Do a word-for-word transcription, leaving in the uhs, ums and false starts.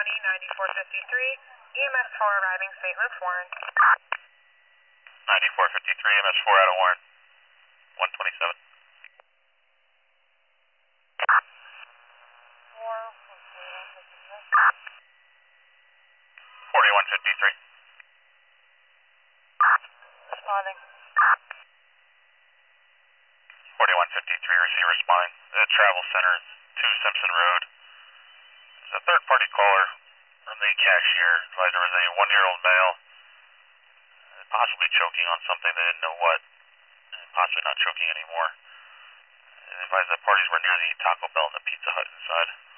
twenty, ninety-four fifty-three, E M S four arriving Saint Luke's Warren. ninety-four fifty-three, E M S four out of Warren. one twenty-seven. forty-one fifty-three. Responding. forty-one fifty-three, receiver spine. Uh, travel center, two Simpson Road. There's a third-party caller from the cashier. Advised there was a one-year-old male, uh, possibly choking on something. They didn't know what. Uh, possibly not choking anymore. Uh, advised that parties were near the Taco Bell and the Pizza Hut inside.